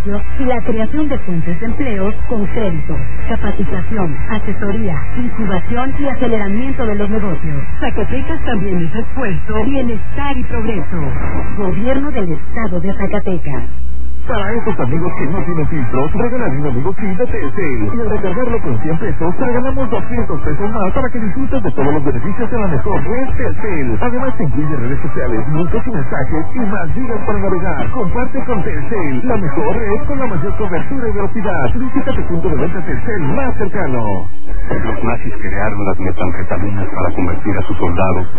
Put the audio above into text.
negocio y la creación de fuentes de empleos con crédito, capacitación, asesoría, incubación y aceleramiento de los negocios. Zacatecas también es esfuerzo, bienestar y progreso. Gobierno del Estado de Zacatecas. Para esos amigos que no tienen filtros, regálale un amigo SIM de Telcel. Y al recargarlo con 100 pesos, te regalamos 200 pesos más para que disfrutes de todos los beneficios de la mejor red Telcel. Además te incluye redes sociales, minutos y mensajes y más gigas para navegar. Comparte con Telcel, la mejor red con la mayor cobertura y velocidad. Visita tu punto de venta Telcel más cercano. Los nazis crearon las metanfetaminas para convertir a sus soldados